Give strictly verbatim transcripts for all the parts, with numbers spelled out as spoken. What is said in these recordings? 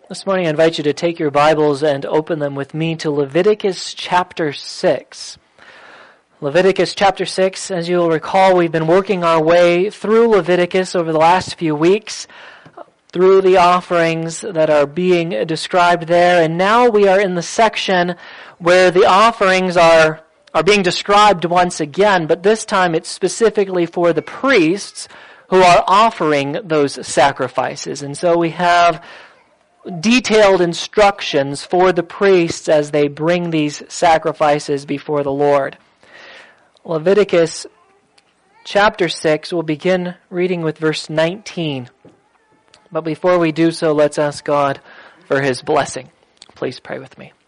This morning I invite you to take your Bibles and open them with me to Leviticus chapter six. Leviticus chapter six, as you'll recall, we've been working our way through Leviticus over the last few weeks, through the offerings that are being described there, and now we are in the section where the offerings are, are being described once again, but this time it's specifically for the priests who are offering those sacrifices. And so we have detailed instructions for the priests as they bring these sacrifices before the Lord. Leviticus chapter six, we'll begin reading with verse nineteen. But before we do so, let's ask God for His blessing. Please pray with me.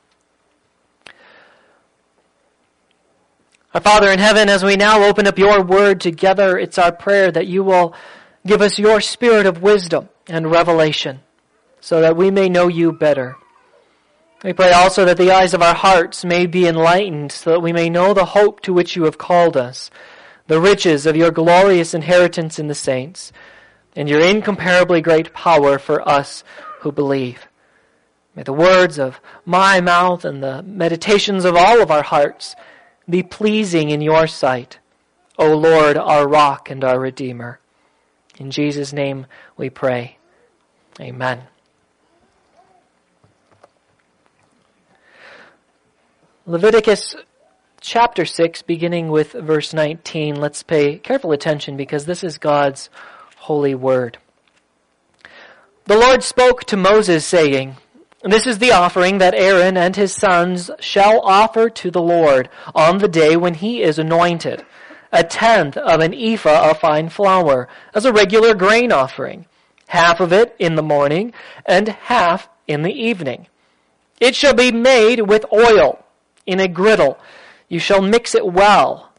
Our Father in heaven, as we now open up your word together, it's our prayer that you will give us your spirit of wisdom and revelation, so that we may know you better. We pray also that the eyes of our hearts may be enlightened, so that we may know the hope to which you have called us, the riches of your glorious inheritance in the saints, and your incomparably great power for us who believe. May the words of my mouth and the meditations of all of our hearts be pleasing in your sight, O Lord, our rock and our Redeemer. In Jesus' name we pray. Amen. Leviticus chapter six, beginning with verse nineteen. Let's pay careful attention because this is God's holy word. The Lord spoke to Moses, saying, "This is the offering that Aaron and his sons shall offer to the Lord on the day when he is anointed, a tenth of an ephah of fine flour, as a regular grain offering, half of it in the morning and half in the evening. It shall be made with oil in a griddle. You shall mix it well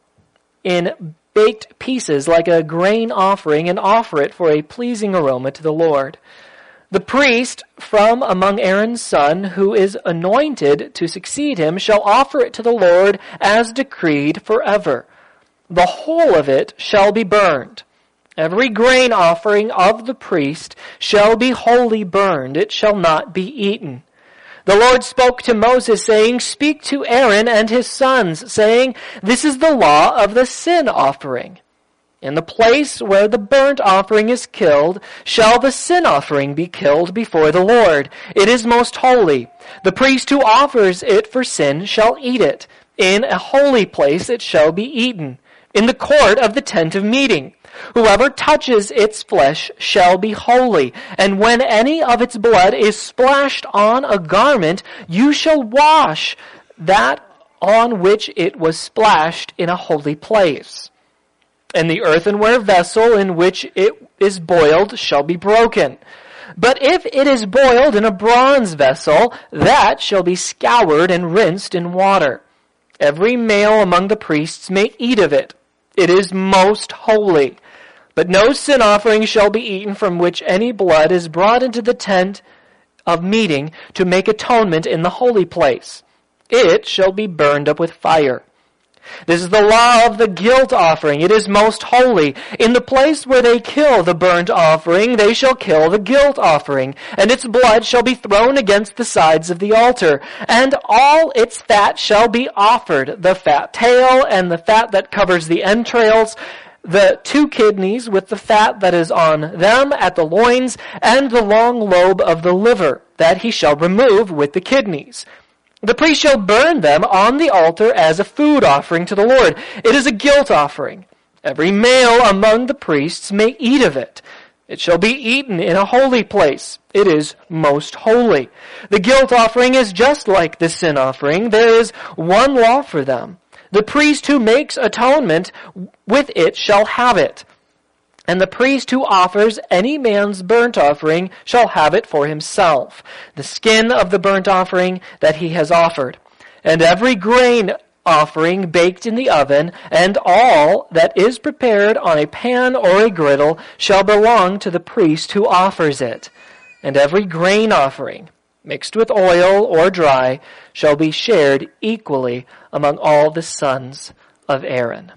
in baked pieces like a grain offering and offer it for a pleasing aroma to the Lord. The priest from among Aaron's son who is anointed to succeed him shall offer it to the Lord as decreed forever. The whole of it shall be burned. Every grain offering of the priest shall be wholly burned. It shall not be eaten. The Lord spoke to Moses, saying, Speak to Aaron and his sons, saying, This is the law of the sin offering. In the place where the burnt offering is killed, shall the sin offering be killed before the Lord. It is most holy. The priest who offers it for sin shall eat it. In a holy place it shall be eaten, in the court of the tent of meeting. Whoever touches its flesh shall be holy, and when any of its blood is splashed on a garment, you shall wash that on which it was splashed in a holy place. And the earthenware vessel in which it is boiled shall be broken. But if it is boiled in a bronze vessel, that shall be scoured and rinsed in water. Every male among the priests may eat of it. It is most holy. But no sin offering shall be eaten from which any blood is brought into the tent of meeting to make atonement in the holy place. It shall be burned up with fire. This is the law of the guilt offering. It is most holy. In the place where they kill the burnt offering, they shall kill the guilt offering, and its blood shall be thrown against the sides of the altar, and all its fat shall be offered, the fat tail and the fat that covers the entrails, the two kidneys with the fat that is on them at the loins, and the long lobe of the liver, that he shall remove with the kidneys. The priest shall burn them on the altar as a food offering to the Lord. It is a guilt offering. Every male among the priests may eat of it. It shall be eaten in a holy place. It is most holy. The guilt offering is just like the sin offering. There is one law for them. The priest who makes atonement with it shall have it. And the priest who offers any man's burnt offering shall have it for himself, the skin of the burnt offering that he has offered, and every grain offering baked in the oven, and all that is prepared on a pan or a griddle shall belong to the priest who offers it. And every grain offering, mixed with oil or dry, shall be shared equally among all the sons of Aaron.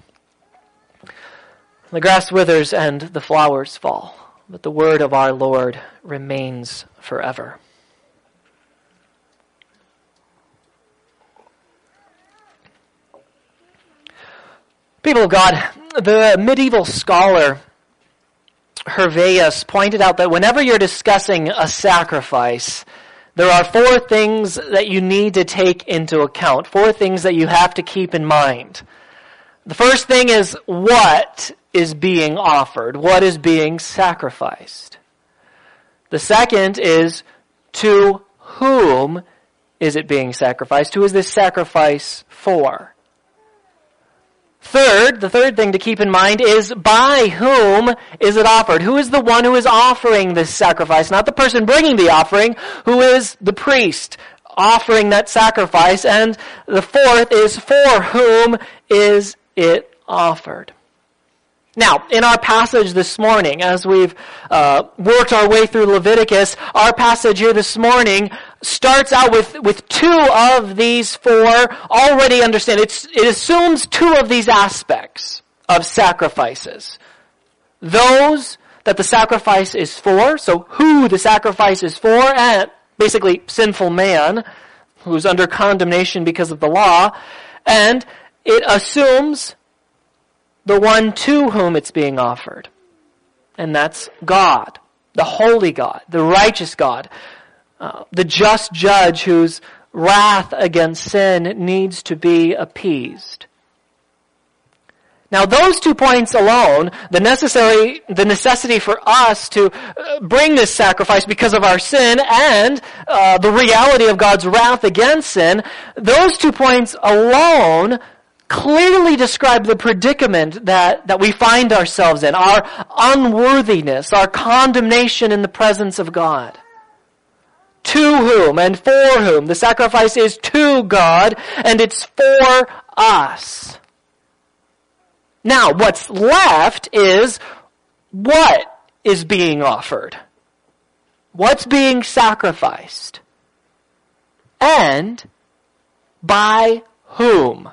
The grass withers and the flowers fall, but the word of our Lord remains forever. People of God, the medieval scholar Hervaeus pointed out that whenever you're discussing a sacrifice, there are four things that you need to take into account, four things that you have to keep in mind. The first thing is what is being offered, what is being sacrificed. The second is to whom is it being sacrificed? Who is this sacrifice for? Third, the third thing to keep in mind is by whom is it offered? Who is the one who is offering this sacrifice? Not the person bringing the offering, who is the priest offering that sacrifice. And the fourth is for whom is it offered? Now, in our passage this morning, as we've uh, worked our way through Leviticus, our passage here this morning starts out with, with two of these four already understand. It's, it assumes two of these aspects of sacrifices. Those that the sacrifice is for, so who the sacrifice is for, and basically sinful man who's under condemnation because of the law, and it assumes the one to whom it's being offered. And that's God, the holy God, the righteous God, uh, the just judge whose wrath against sin needs to be appeased. Now those two points alone, the necessary, the necessity for us to bring this sacrifice because of our sin and uh, the reality of God's wrath against sin, those two points alone clearly describe the predicament that, that we find ourselves in, our unworthiness, our condemnation in the presence of God. To whom and for whom. The sacrifice is to God and it's for us. Now, what's left is what is being offered. What's being sacrificed. And by whom.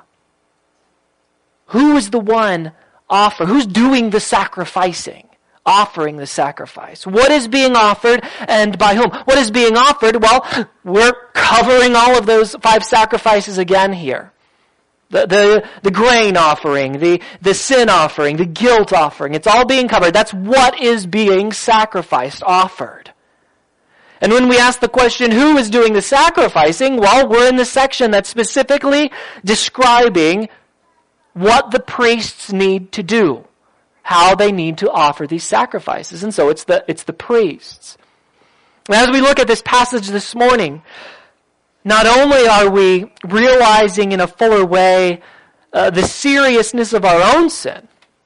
Who is the one offer? Who's doing the sacrificing? Offering the sacrifice. What is being offered and by whom? What is being offered? Well, we're covering all of those five sacrifices again here. The, the, the grain offering, the, the sin offering, the guilt offering. It's all being covered. That's what is being sacrificed, offered. And when we ask the question, who is doing the sacrificing? Well, we're in the section that's specifically describing what the priests need to do, how they need to offer these sacrifices. And so it's the, it's the priests. And as we look at this passage this morning, not only are we realizing in a fuller way uh, the seriousness of our own sin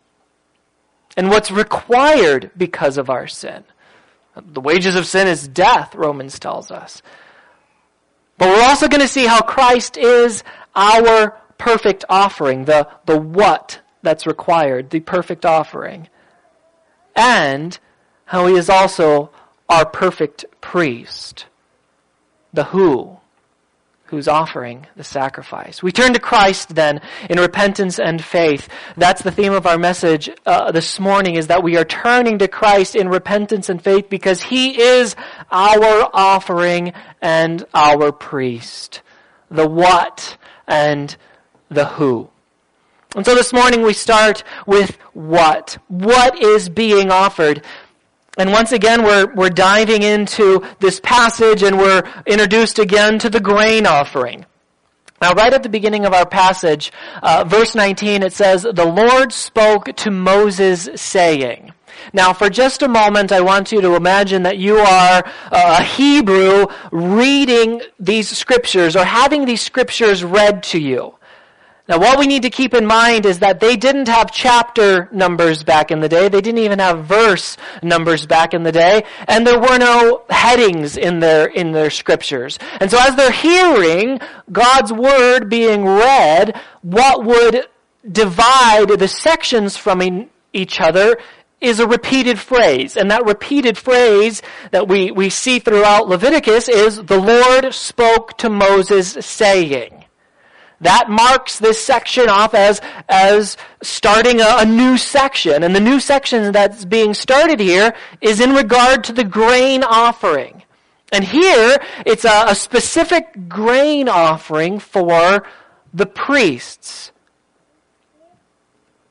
and what's required because of our sin. The wages of sin is death, Romans tells us. But we're also going to see how Christ is our perfect offering, the, the what that's required, the perfect offering. And how he is also our perfect priest, the who, who's offering the sacrifice. We turn to Christ then in repentance and faith. That's the theme of our message uh, this morning, is that we are turning to Christ in repentance and faith because he is our offering and our priest. The what and the who. And so this morning we start with what. What is being offered? And once again we're, we're diving into this passage and we're introduced again to the grain offering. Now right at the beginning of our passage, uh, verse nineteen, it says, "The Lord spoke to Moses saying." Now for just a moment I want you to imagine that you are a Hebrew reading these scriptures or having these scriptures read to you. Now what we need to keep in mind is that they didn't have chapter numbers back in the day. They didn't even have verse numbers back in the day. And there were no headings in their, in their scriptures. And so as they're hearing God's word being read, what would divide the sections from each other is a repeated phrase. And that repeated phrase that we, we see throughout Leviticus is, "The Lord spoke to Moses saying." That marks this section off as, as starting a, a new section. And the new section that's being started here is in regard to the grain offering. And here, it's a, a specific grain offering for the priests.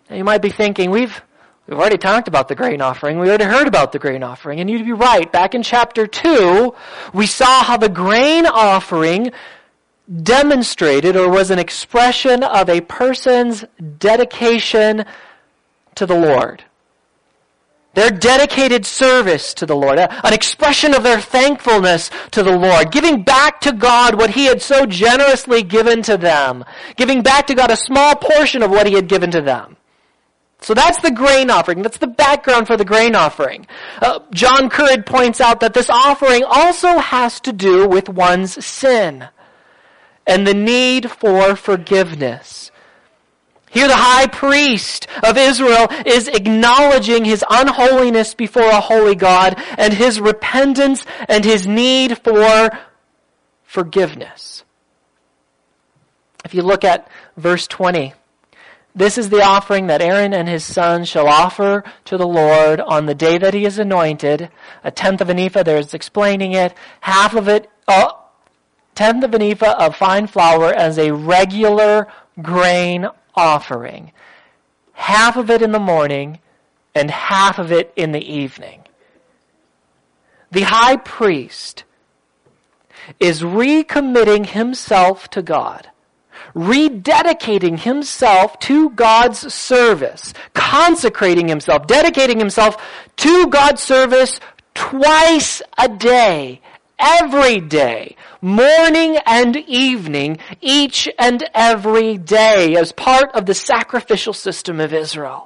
Now you might be thinking, we've We've already talked about the grain offering. We already heard about the grain offering. And you'd be right. Back in chapter two, we saw how the grain offering demonstrated or was an expression of a person's dedication to the Lord. Their dedicated service to the Lord. An expression of their thankfulness to the Lord. Giving back to God what He had so generously given to them. Giving back to God a small portion of what He had given to them. So that's the grain offering. That's the background for the grain offering. Uh, John Currid points out that this offering also has to do with one's sin and the need for forgiveness. Here the high priest of Israel is acknowledging his unholiness before a holy God and his repentance and his need for forgiveness. If you look at verse twenty, this is the offering that Aaron and his sons shall offer to the Lord on the day that he is anointed. A tenth of an ephah, there's explaining it. Half of it, uh, tenth of an ephah of fine flour as a regular grain offering. Half of it in the morning and half of it in the evening. The high priest is recommitting himself to God. Rededicating himself to God's service, consecrating himself, dedicating himself to God's service twice a day, every day, morning and evening, each and every day, as part of the sacrificial system of Israel.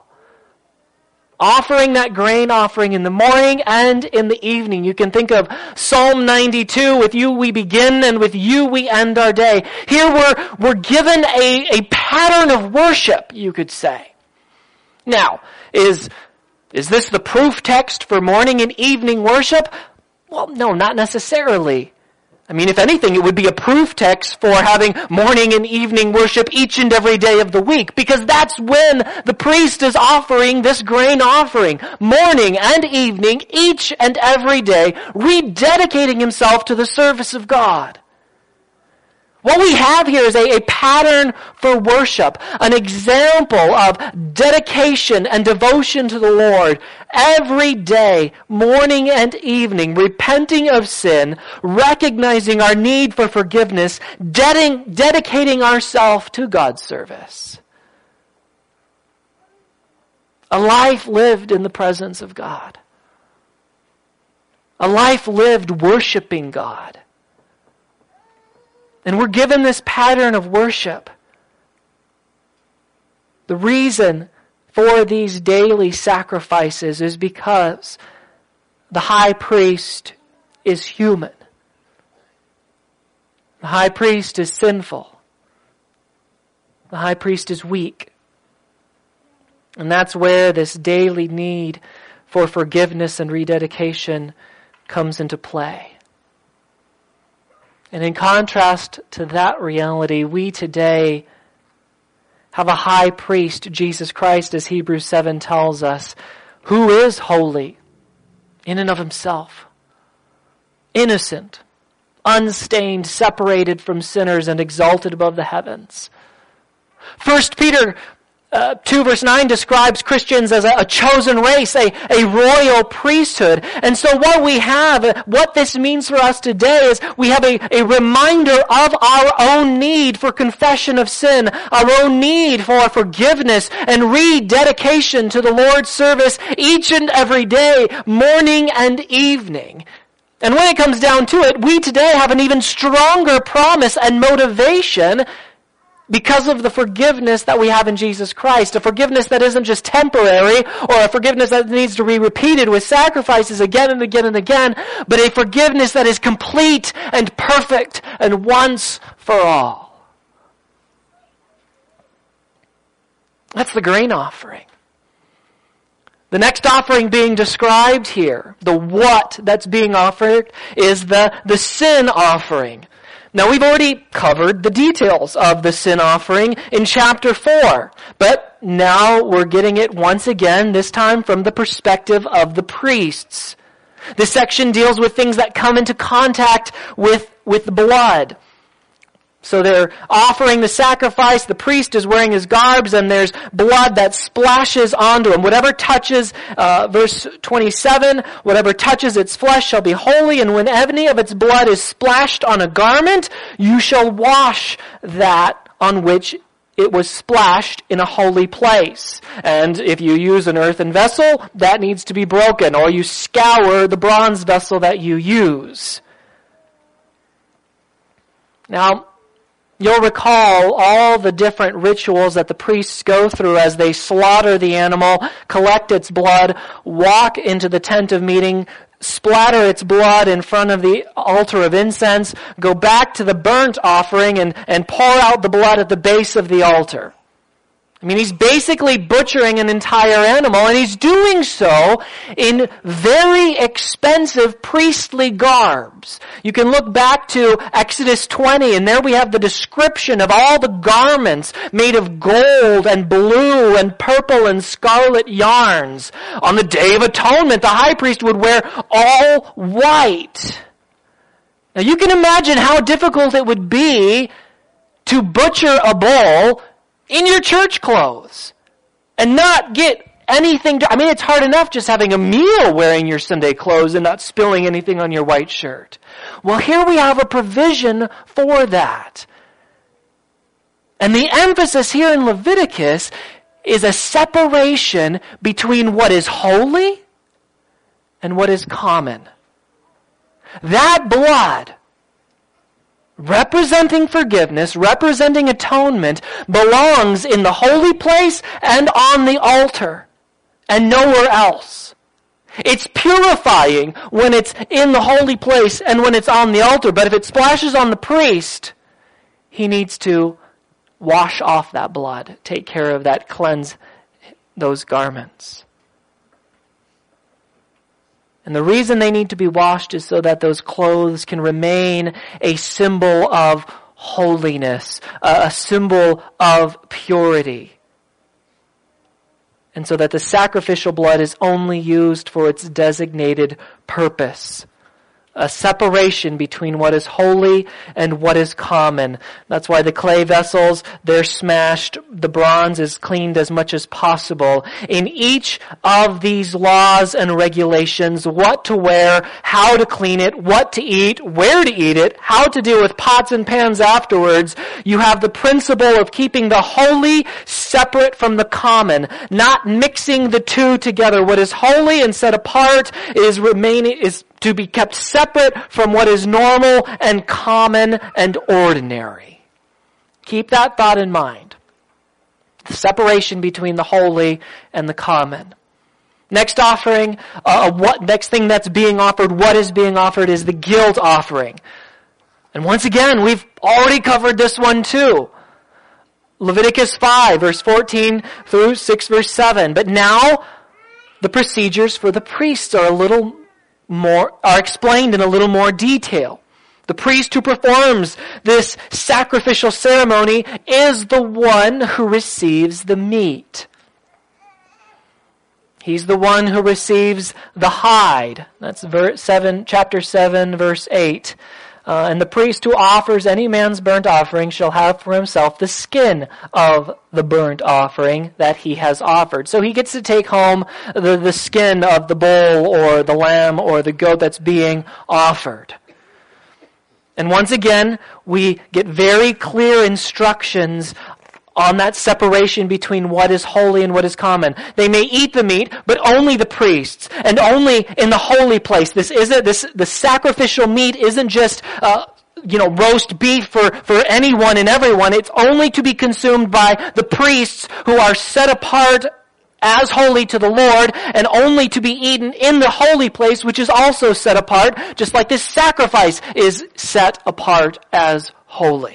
Offering that grain offering in the morning and in the evening. You can think of Psalm ninety-two, with you we begin and with you we end our day. Here we're, we're given a, a pattern of worship, you could say. Now, is, is this the proof text for morning and evening worship? Well, no, not necessarily. I mean, if anything, it would be a proof text for having morning and evening worship each and every day of the week, because that's when the priest is offering this grain offering, morning and evening, each and every day, rededicating himself to the service of God. What we have here is a, a pattern for worship, an example of dedication and devotion to the Lord every day, morning and evening, repenting of sin, recognizing our need for forgiveness, ded- dedicating ourselves to God's service. A life lived in the presence of God. A life lived worshiping God. And we're given this pattern of worship. The reason for these daily sacrifices is because the high priest is human. The high priest is sinful. The high priest is weak. And that's where this daily need for forgiveness and rededication comes into play. And in contrast to that reality, we today have a high priest, Jesus Christ, as Hebrews seven tells us, who is holy in and of himself, innocent, unstained, separated from sinners, and exalted above the heavens. First Peter Uh, two verse nine describes Christians as a, a chosen race, a, a royal priesthood. And so what we have, what this means for us today is we have a, a reminder of our own need for confession of sin, our own need for forgiveness and rededication to the Lord's service each and every day, morning and evening. And when it comes down to it, we today have an even stronger promise and motivation because of the forgiveness that we have in Jesus Christ. A forgiveness that isn't just temporary, or a forgiveness that needs to be repeated with sacrifices again and again and again, but a forgiveness that is complete and perfect and once for all. That's the grain offering. The next offering being described here, the what that's being offered, is the, the sin offering. Now, we've already covered the details of the sin offering in chapter four, but now we're getting it once again, this time from the perspective of the priests. This section deals with things that come into contact with, with blood. So they're offering the sacrifice, the priest is wearing his garbs, and there's blood that splashes onto him. Whatever touches, uh, verse twenty-seven, whatever touches its flesh shall be holy, and when any of its blood is splashed on a garment, you shall wash that on which it was splashed in a holy place. And if you use an earthen vessel, that needs to be broken, or you scour the bronze vessel that you use. Now, you'll recall all the different rituals that the priests go through as they slaughter the animal, collect its blood, walk into the tent of meeting, splatter its blood in front of the altar of incense, go back to the burnt offering and, and pour out the blood at the base of the altar. I mean, he's basically butchering an entire animal, and he's doing so in very expensive priestly garbs. You can look back to Exodus twenty, and there we have the description of all the garments made of gold and blue and purple and scarlet yarns. On the Day of Atonement, the high priest would wear all white. Now you can imagine how difficult it would be to butcher a bull in your church clothes and not get anything to, I mean, it's hard enough just having a meal wearing your Sunday clothes and not spilling anything on your white shirt. Well, here we have a provision for that. And the emphasis here in Leviticus is a separation between what is holy and what is common. That blood, representing forgiveness, representing atonement, belongs in the holy place and on the altar, and nowhere else. It's purifying when it's in the holy place and when it's on the altar, but if it splashes on the priest, he needs to wash off that blood, take care of that, cleanse those garments. And the reason they need to be washed is so that those clothes can remain a symbol of holiness, a symbol of purity. And so that the sacrificial blood is only used for its designated purpose. A separation between what is holy and what is common. That's why the clay vessels, they're smashed. The bronze is cleaned as much as possible. In each of these laws and regulations, what to wear, how to clean it, what to eat, where to eat it, how to deal with pots and pans afterwards, you have the principle of keeping the holy separate from the common, not mixing the two together. What is holy and set apart is remaining, is to be kept separate from what is normal and common and ordinary. Keep that thought in mind. The separation between the holy and the common. Next offering, uh, what next thing that's being offered, what is being offered is the guilt offering. And once again, we've already covered this one too. Leviticus five, verse fourteen through six, verse seven. But now, the procedures for the priests are a little more, are explained in a little more detail. The priest who performs this sacrificial ceremony is the one who receives the meat. He's the one who receives the hide. That's verse seven, chapter seven, verse eight. Uh, and the priest who offers any man's burnt offering shall have for himself the skin of the burnt offering that he has offered. So he gets to take home the, the skin of the bull or the lamb or the goat that's being offered. And once again, we get very clear instructions on that separation between what is holy and what is common. They may eat the meat, but only the priests, and only in the holy place. This isn't this the sacrificial meat isn't just uh, you know roast beef for for anyone and everyone. It's only to be consumed by the priests who are set apart as holy to the Lord, and only to be eaten in the holy place, which is also set apart, just like this sacrifice is set apart as holy.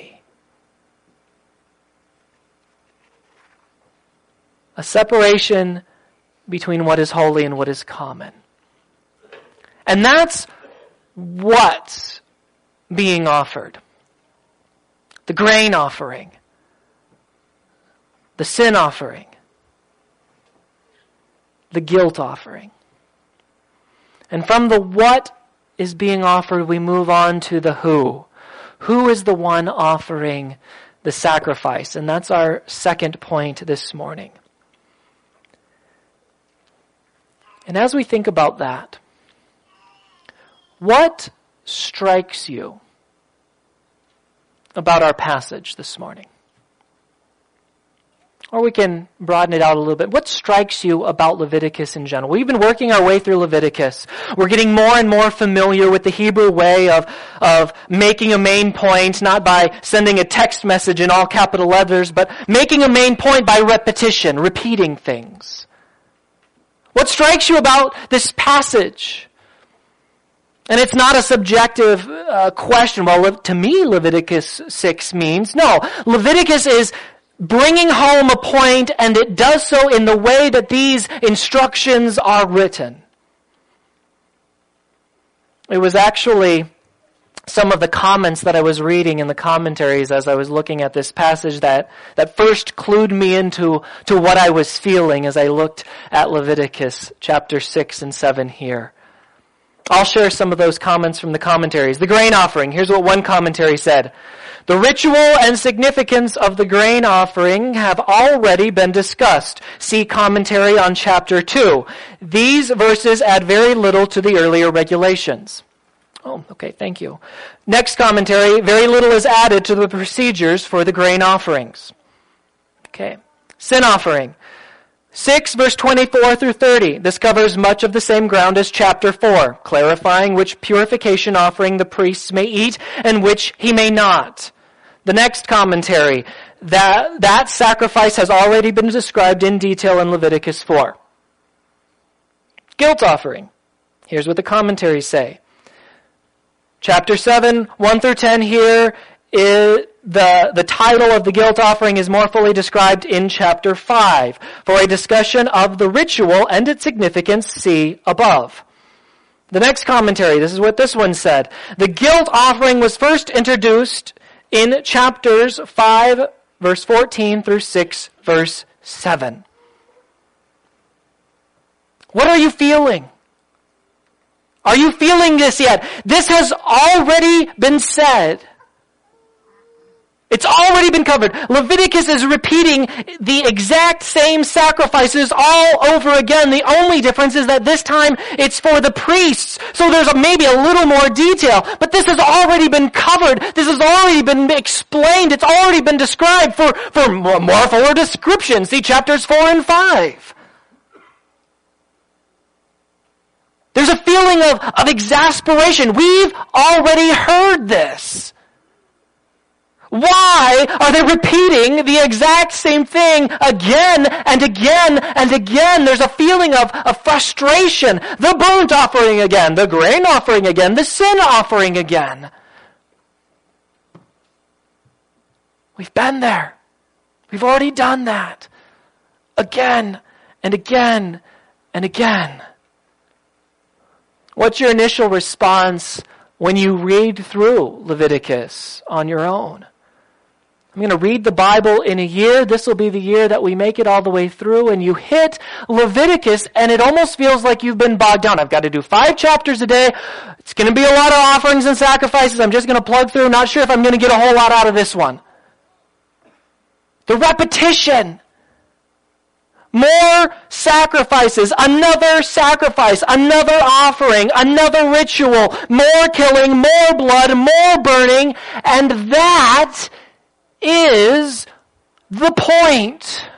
A separation between what is holy and what is common. And that's what's being offered. The grain offering. The sin offering. The guilt offering. And from the what is being offered, we move on to the who. Who is the one offering the sacrifice? And that's our second point this morning. And as we think about that, what strikes you about our passage this morning? Or we can broaden it out a little bit. What strikes you about Leviticus in general? We've been working our way through Leviticus. We're getting more and more familiar with the Hebrew way of, of making a main point, not by sending a text message in all capital letters, but making a main point by repetition, repeating things. What strikes you about this passage? And it's not a subjective uh, question. Well, to me, Leviticus six means. No, Leviticus is bringing home a point, and it does so in the way that these instructions are written. It was actually some of the comments that I was reading in the commentaries as I was looking at this passage that, that first clued me into to what I was feeling as I looked at Leviticus chapter six and seven here. I'll share some of those comments from the commentaries. The grain offering. Here's what one commentary said. The ritual and significance of the grain offering have already been discussed. See commentary on chapter two. These verses add very little to the earlier regulations. Oh, okay, thank you. Next commentary, very little is added to the procedures for the grain offerings. Okay. Sin offering. six, verse twenty-four through thirty. This covers much of the same ground as chapter four, clarifying which purification offering the priests may eat and which he may not. The next commentary, that, that sacrifice has already been described in detail in Leviticus four. Guilt offering. Here's what the commentaries say. Chapter seven, one through ten here, is the, the title of the guilt offering is more fully described in chapter five. For a discussion of the ritual and its significance, see above. The next commentary, this is what this one said. The guilt offering was first introduced in chapters five, verse fourteen through six, verse seven. What are you feeling? Are you feeling this yet? This has already been said. It's already been covered. Leviticus is repeating the exact same sacrifices all over again. The only difference is that this time it's for the priests. So there's maybe a little more detail. But this has already been covered. This has already been explained. It's already been described for, for more, more fuller description. See chapters four and five. There's a feeling of, of exasperation. We've already heard this. Why are they repeating the exact same thing again and again and again? There's a feeling of, of frustration. The burnt offering again, the grain offering again, the sin offering again. We've been there. We've already done that. Again and again and again. What's your initial response when you read through Leviticus on your own? I'm going to read the Bible in a year. This will be the year that we make it all the way through. And you hit Leviticus and it almost feels like you've been bogged down. I've got to do five chapters a day. It's going to be a lot of offerings and sacrifices. I'm just going to plug through. Not sure if I'm going to get a whole lot out of this one. The repetition. More sacrifices, another sacrifice, another offering, another ritual, more killing, more blood, more burning, and that is the point.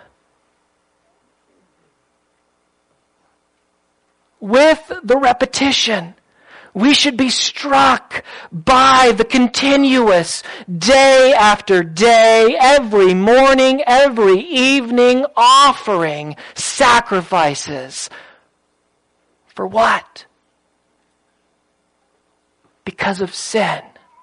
With the repetition, we should be struck by the continuous, day after day, every morning, every evening, offering sacrifices. For what? Because of sin.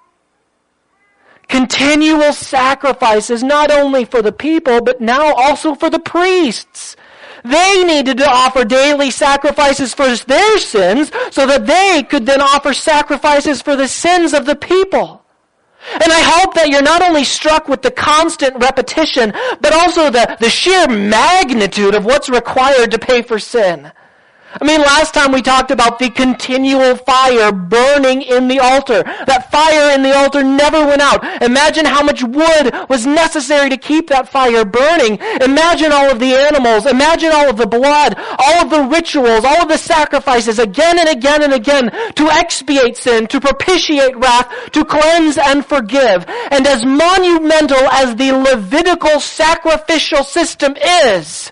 Continual sacrifices, not only for the people, but now also for the priests. They needed to offer daily sacrifices for their sins so that they could then offer sacrifices for the sins of the people. And I hope that you're not only struck with the constant repetition, but also the, the sheer magnitude of what's required to pay for sin. I mean, last time we talked about the continual fire burning in the altar. That fire in the altar never went out. Imagine how much wood was necessary to keep that fire burning. Imagine all of the animals. Imagine all of the blood, all of the rituals, all of the sacrifices again and again and again to expiate sin, to propitiate wrath, to cleanse and forgive. And as monumental as the Levitical sacrificial system is,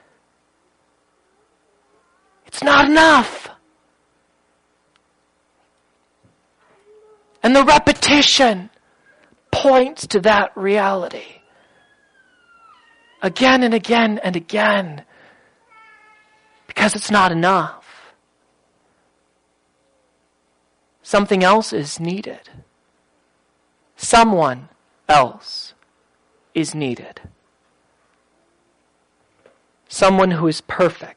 it's not enough. And the repetition points to that reality. Again and again and again. Because it's not enough. Something else is needed. Someone else is needed. Someone who is perfect.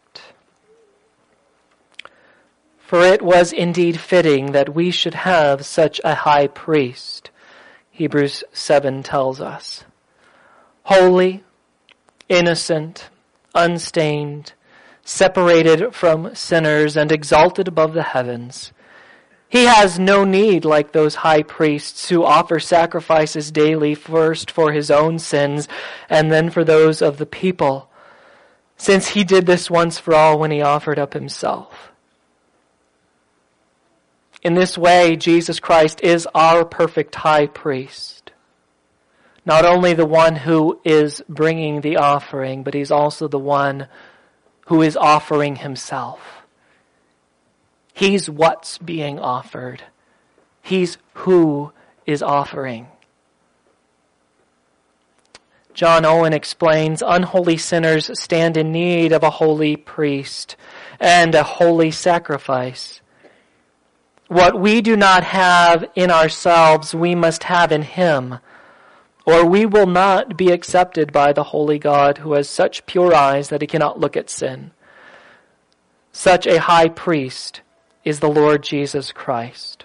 For it was indeed fitting that we should have such a high priest, Hebrews seven tells us. Holy, innocent, unstained, separated from sinners and exalted above the heavens. He has no need, like those high priests who offer sacrifices daily, first for his own sins and then for those of the people, since he did this once for all when he offered up himself. In this way, Jesus Christ is our perfect high priest. Not only the one who is bringing the offering, but he's also the one who is offering himself. He's what's being offered. He's who is offering. John Owen explains, unholy sinners stand in need of a holy priest and a holy sacrifice. What we do not have in ourselves, we must have in him, or we will not be accepted by the holy God who has such pure eyes that he cannot look at sin. Such a high priest is the Lord Jesus Christ.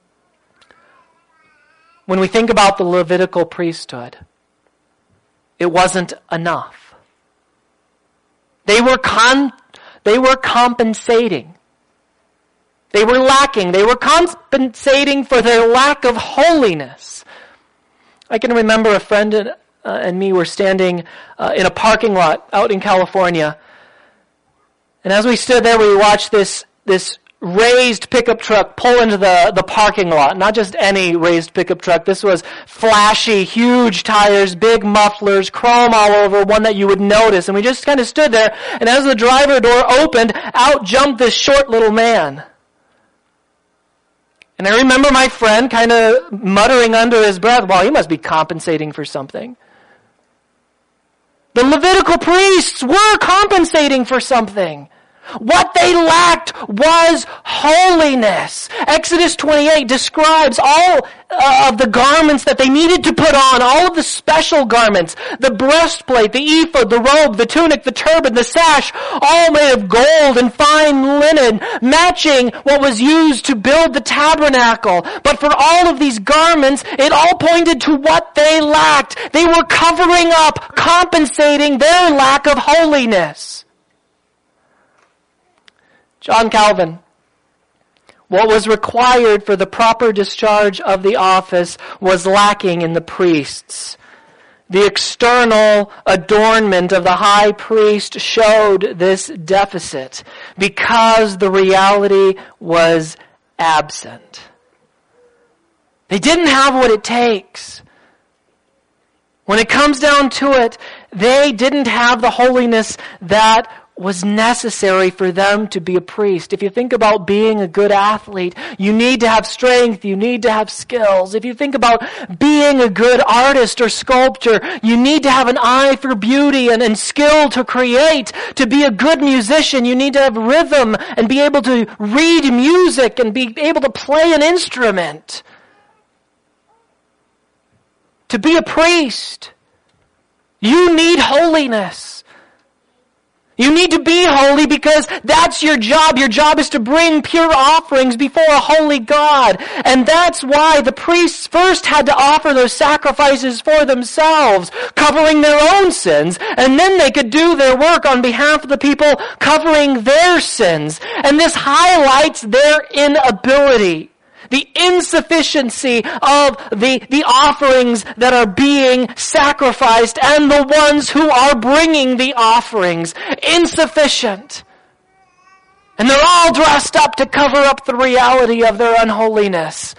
When we think about the Levitical priesthood, it wasn't enough. They were con- they were compensating. They were lacking. They were compensating for their lack of holiness. I can remember a friend and, uh, and me were standing uh, in a parking lot out in California. And as we stood there, we watched this this raised pickup truck pull into the, the parking lot. Not just any raised pickup truck. This was flashy, huge tires, big mufflers, chrome all over, one that you would notice. And we just kind of stood there. And as the driver door opened, out jumped this short little man. And I remember my friend kind of muttering under his breath, well, he must be compensating for something. The Levitical priests were compensating for something. What they lacked was holiness. Exodus twenty-eight describes all uh, of the garments that they needed to put on, all of the special garments, the breastplate, the ephod, the robe, the tunic, the turban, the sash, all made of gold and fine linen, matching what was used to build the tabernacle. But for all of these garments, it all pointed to what they lacked. They were covering up, compensating their lack of holiness. John Calvin, what was required for the proper discharge of the office was lacking in the priests. The external adornment of the high priest showed this deficit because the reality was absent. They didn't have what it takes. When it comes down to it, they didn't have the holiness that was necessary for them to be a priest. If you think about being a good athlete, you need to have strength, you need to have skills. If you think about being a good artist or sculptor, you need to have an eye for beauty and, and skill to create. To be a good musician, you need to have rhythm and be able to read music and be able to play an instrument. To be a priest, you need holiness. You need to be holy because that's your job. Your job is to bring pure offerings before a holy God. And that's why the priests first had to offer those sacrifices for themselves, covering their own sins. And then they could do their work on behalf of the people, covering their sins. And this highlights their inability, the insufficiency of the, the offerings that are being sacrificed and the ones who are bringing the offerings. Insufficient. And they're all dressed up to cover up the reality of their unholiness.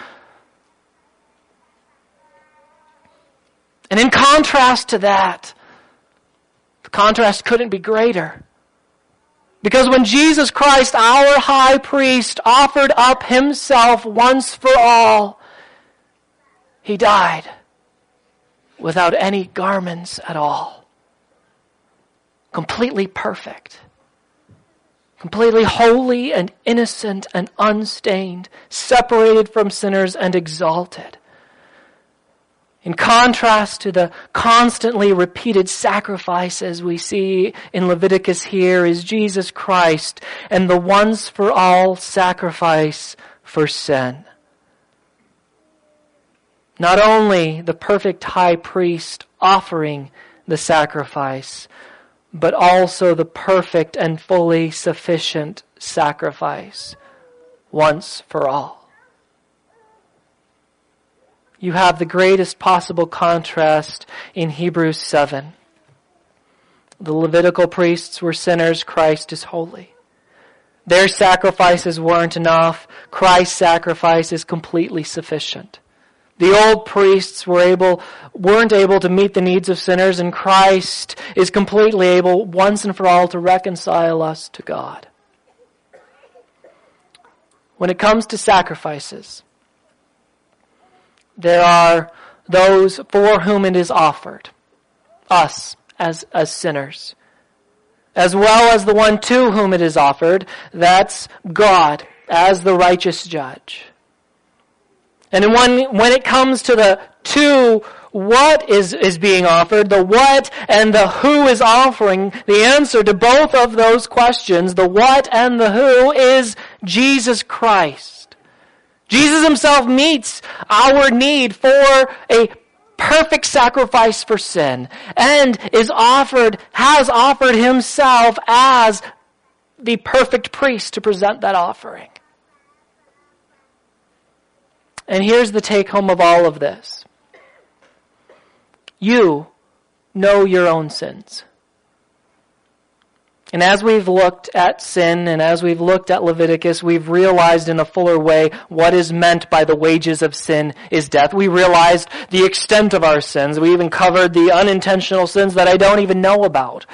And in contrast to that, the contrast couldn't be greater. Because when Jesus Christ, our high priest, offered up himself once for all, he died without any garments at all. Completely perfect. Completely holy and innocent and unstained, separated from sinners and exalted. In contrast to the constantly repeated sacrifices we see in Leviticus here is Jesus Christ and the once for all sacrifice for sin. Not only the perfect high priest offering the sacrifice, but also the perfect and fully sufficient sacrifice once for all. You have the greatest possible contrast in Hebrews seven. The Levitical priests were sinners, Christ is holy. Their sacrifices weren't enough. Christ's sacrifice is completely sufficient. The old priests were able, weren't able to meet the needs of sinners, and Christ is completely able once and for all to reconcile us to God. When it comes to sacrifices, there are those for whom it is offered, us as, as sinners, as well as the one to whom it is offered, that's God as the righteous judge. And when, when it comes to the to what is, is being offered, the what and the who is offering, the answer to both of those questions, the what and the who, is Jesus Christ. Jesus himself meets our need for a perfect sacrifice for sin and is offered, has offered himself as the perfect priest to present that offering. And here's the take home of all of this. You know your own sins. And as we've looked at sin and as we've looked at Leviticus, we've realized in a fuller way what is meant by the wages of sin is death. We realized the extent of our sins. We even covered the unintentional sins that I don't even know about.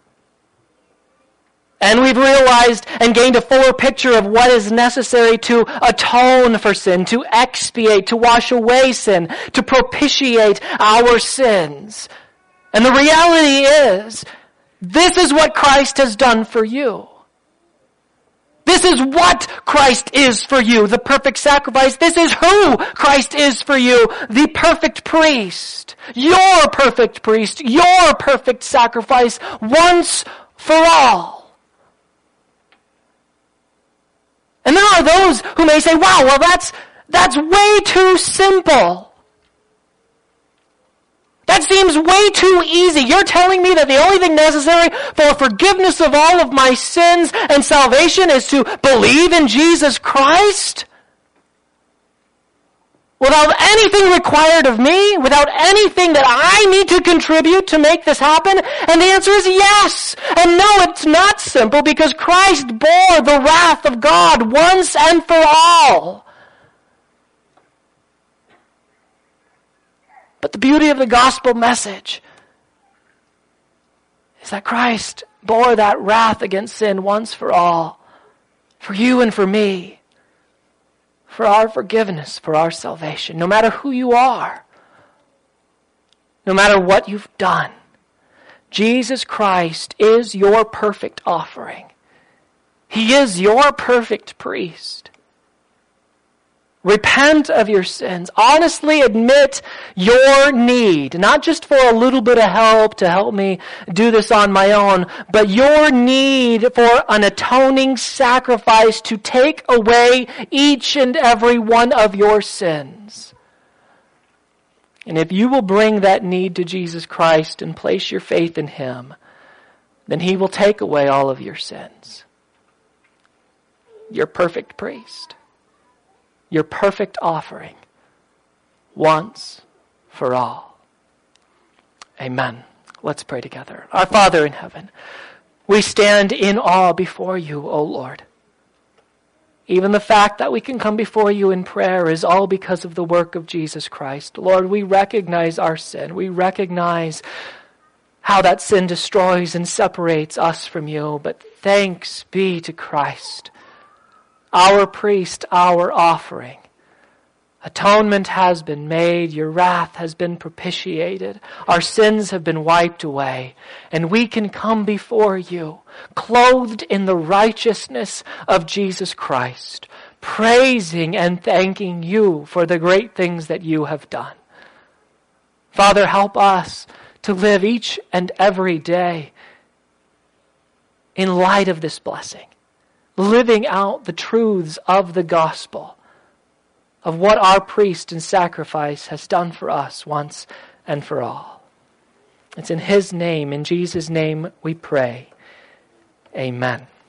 And we've realized and gained a fuller picture of what is necessary to atone for sin, to expiate, to wash away sin, to propitiate our sins. And the reality is, this is what Christ has done for you. This is what Christ is for you, the perfect sacrifice. This is who Christ is for you, the perfect priest. Your perfect priest, your perfect sacrifice, once for all. And there are those who may say, wow, well that's, that's way too simple. That seems way too easy. You're telling me that the only thing necessary for forgiveness of all of my sins and salvation is to believe in Jesus Christ? Without anything required of me? Without anything that I need to contribute to make this happen? And the answer is yes. And no, it's not simple because Christ bore the wrath of God once and for all. But the beauty of the gospel message is that Christ bore that wrath against sin once for all, for you and for me, for our forgiveness, for our salvation, no matter who you are, no matter what you've done. Jesus Christ is your perfect offering. He is your perfect priest. Repent of your sins. Honestly admit your need, not just for a little bit of help to help me do this on my own, but your need for an atoning sacrifice to take away each and every one of your sins. And if you will bring that need to Jesus Christ and place your faith in Him, then He will take away all of your sins. Your perfect priest. Your perfect offering. Once for all. Amen. Let's pray together. Our Father in heaven, we stand in awe before you, O Lord. Even the fact that we can come before you in prayer is all because of the work of Jesus Christ. Lord, we recognize our sin. We recognize how that sin destroys and separates us from you. But thanks be to Christ, our priest, our offering. Atonement has been made. Your wrath has been propitiated. Our sins have been wiped away. And we can come before you, clothed in the righteousness of Jesus Christ, praising and thanking you for the great things that you have done. Father, help us to live each and every day in light of this blessing, living out the truths of the gospel, of what our priest and sacrifice has done for us once and for all. It's in His name, in Jesus' name we pray. Amen.